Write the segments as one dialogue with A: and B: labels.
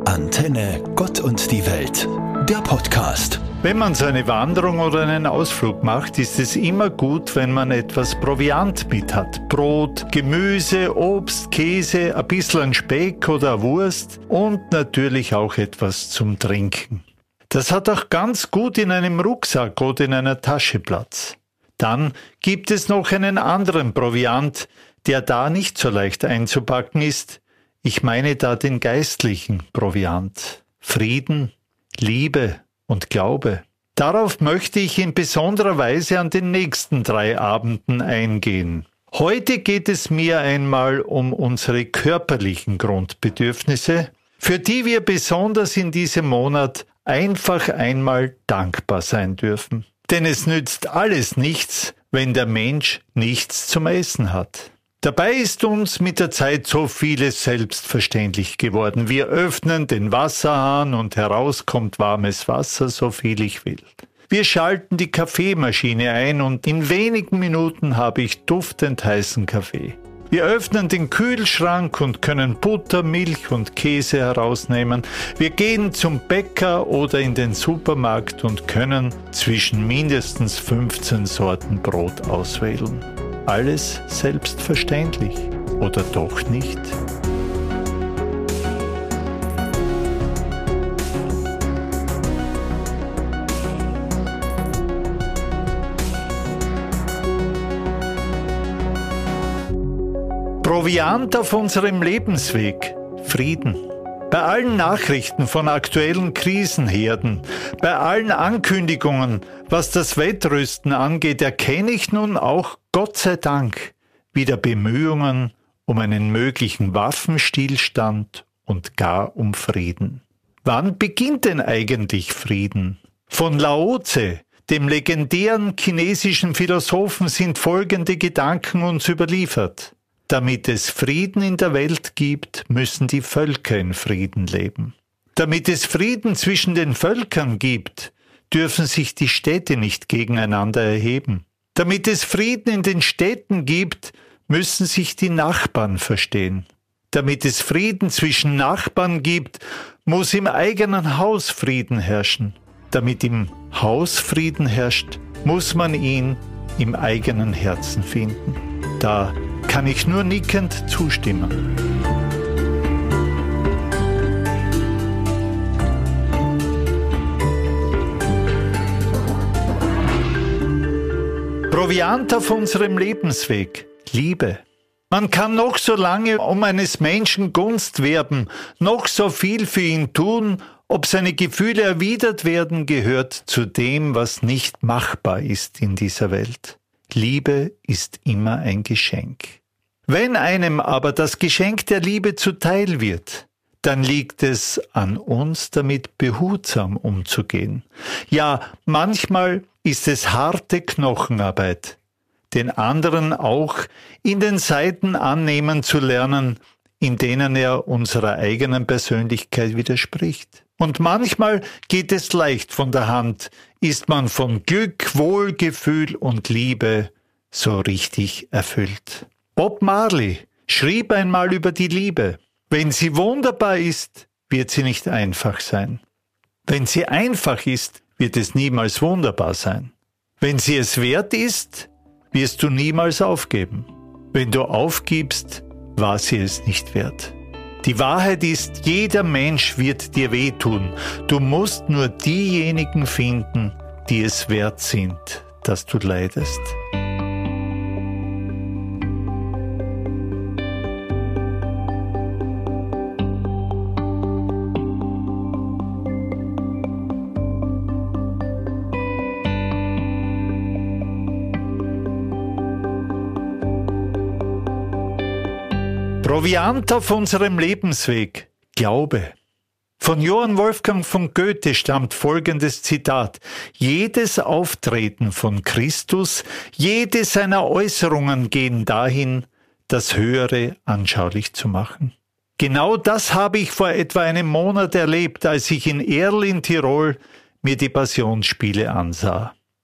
A: Antenne Gott und die Welt, der Podcast.
B: Wenn man so eine Wanderung oder einen Ausflug macht, ist es immer gut, wenn man etwas Proviant mit hat. Brot, Gemüse, Obst, Käse, ein bisschen Speck oder eine Wurst und natürlich auch etwas zum Trinken. Das hat auch ganz gut in einem Rucksack oder in einer Tasche Platz. Dann gibt es noch einen anderen Proviant, der da nicht so leicht einzupacken ist. Ich meine da den geistlichen Proviant. Frieden, Liebe und Glaube. Darauf möchte ich in besonderer Weise an den nächsten 3 Abenden eingehen. Heute geht es mir einmal um unsere körperlichen Grundbedürfnisse, für die wir besonders in diesem Monat einfach einmal dankbar sein dürfen. Denn es nützt alles nichts, wenn der Mensch nichts zum Essen hat. Dabei ist uns mit der Zeit so vieles selbstverständlich geworden. Wir öffnen den Wasserhahn und heraus kommt warmes Wasser, so viel ich will. Wir schalten die Kaffeemaschine ein und in wenigen Minuten habe ich duftend heißen Kaffee. Wir öffnen den Kühlschrank und können Butter, Milch und Käse herausnehmen. Wir gehen zum Bäcker oder in den Supermarkt und können zwischen mindestens 15 Sorten Brot auswählen. Alles selbstverständlich, oder doch nicht? Proviant auf unserem Lebensweg, Frieden. Bei allen Nachrichten von aktuellen Krisenherden, bei allen Ankündigungen, was das Wettrüsten angeht, erkenne ich nun auch, Gott sei Dank, wieder Bemühungen um einen möglichen Waffenstillstand und gar um Frieden. Wann beginnt denn eigentlich Frieden? Von Lao Tse, dem legendären chinesischen Philosophen, sind folgende Gedanken uns überliefert. Damit es Frieden in der Welt gibt, müssen die Völker in Frieden leben. Damit es Frieden zwischen den Völkern gibt, dürfen sich die Städte nicht gegeneinander erheben. Damit es Frieden in den Städten gibt, müssen sich die Nachbarn verstehen. Damit es Frieden zwischen Nachbarn gibt, muss im eigenen Haus Frieden herrschen. Damit im Haus Frieden herrscht, muss man ihn im eigenen Herzen finden. Da kann ich nur nickend zustimmen. Proviant auf unserem Lebensweg, Liebe. Man kann noch so lange um eines Menschen Gunst werben, noch so viel für ihn tun, ob seine Gefühle erwidert werden, gehört zu dem, was nicht machbar ist in dieser Welt. Liebe ist immer ein Geschenk. Wenn einem aber das Geschenk der Liebe zuteil wird, dann liegt es an uns, damit behutsam umzugehen. Ja, manchmal ist es harte Knochenarbeit, den anderen auch in den Seiten annehmen zu lernen, in denen er unserer eigenen Persönlichkeit widerspricht. Und manchmal geht es leicht von der Hand, ist man von Glück, Wohlgefühl und Liebe so richtig erfüllt. Bob Marley schrieb einmal über die Liebe: Wenn sie wunderbar ist, wird sie nicht einfach sein. Wenn sie einfach ist, wird es niemals wunderbar sein. Wenn sie es wert ist, wirst du niemals aufgeben. Wenn du aufgibst, war sie es nicht wert. Die Wahrheit ist, jeder Mensch wird dir wehtun. Du musst nur diejenigen finden, die es wert sind, dass du leidest. Proviant auf unserem Lebensweg, Glaube. Von Johann Wolfgang von Goethe stammt folgendes Zitat: Jedes Auftreten von Christus, jede seiner Äußerungen gehen dahin, das Höhere anschaulich zu machen. Genau das habe ich vor etwa einem Monat erlebt, als ich in Erl in Tirol mir die Passionsspiele ansah.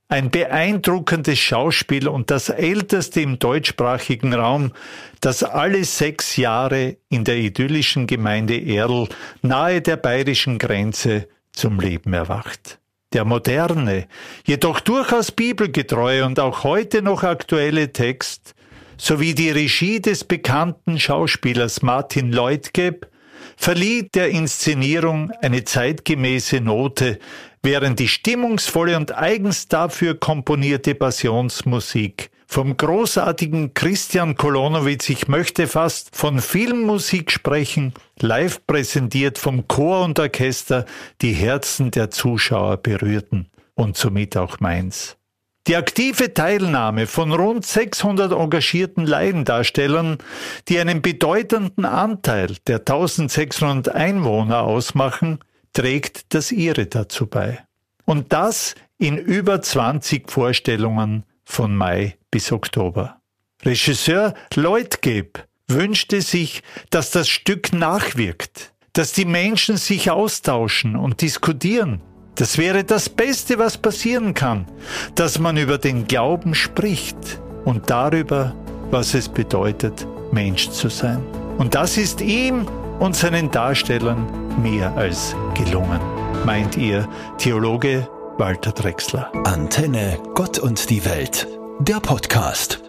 B: Ein beeindruckendes Schauspiel und das älteste im deutschsprachigen Raum, das alle 6 Jahre in der idyllischen Gemeinde Erl nahe der bayerischen Grenze zum Leben erwacht. Der moderne, jedoch durchaus bibelgetreue und auch heute noch aktuelle Text sowie die Regie des bekannten Schauspielers Martin Leutgeb verlieh der Inszenierung eine zeitgemäße Note, während die stimmungsvolle und eigens dafür komponierte Passionsmusik vom großartigen Christian Kolonowitz, ich möchte fast von Filmmusik sprechen, live präsentiert vom Chor und Orchester, die Herzen der Zuschauer berührten und somit auch meins. Die aktive Teilnahme von rund 600 engagierten Laiendarstellern, die einen bedeutenden Anteil der 1600 Einwohner ausmachen, trägt das ihre dazu bei. Und das in über 20 Vorstellungen von Mai bis Oktober. Regisseur Leutgeb wünschte sich, dass das Stück nachwirkt, dass die Menschen sich austauschen und diskutieren. Das wäre das Beste, was passieren kann, dass man über den Glauben spricht und darüber, was es bedeutet, Mensch zu sein. Und das ist ihm und seinen Darstellern mehr als gelungen, meint ihr Theologe Walter Drechsler.
A: Antenne Gott und die Welt, der Podcast.